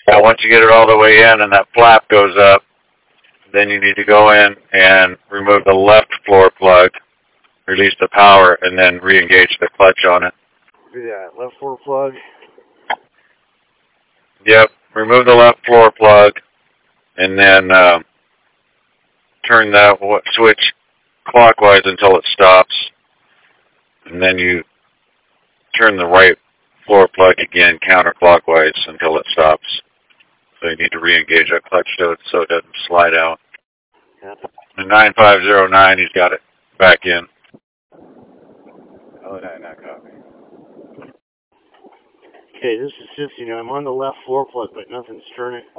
Now, once you get it all the way in and that flap goes up, then you need to go in and remove the left floor plug, release the power, and then re-engage the clutch on it. Do that. Left floor plug. Yep. Remove the left floor plug, and then turn that switch clockwise until it stops, and then you turn the right floor plug again counterclockwise until it stops. So you need to re-engage that clutch so it doesn't slide out. Yep. The 9509, he's got it back in. Oh, not copy. Okay, this is just, I'm on the left floor plug, but nothing's turning.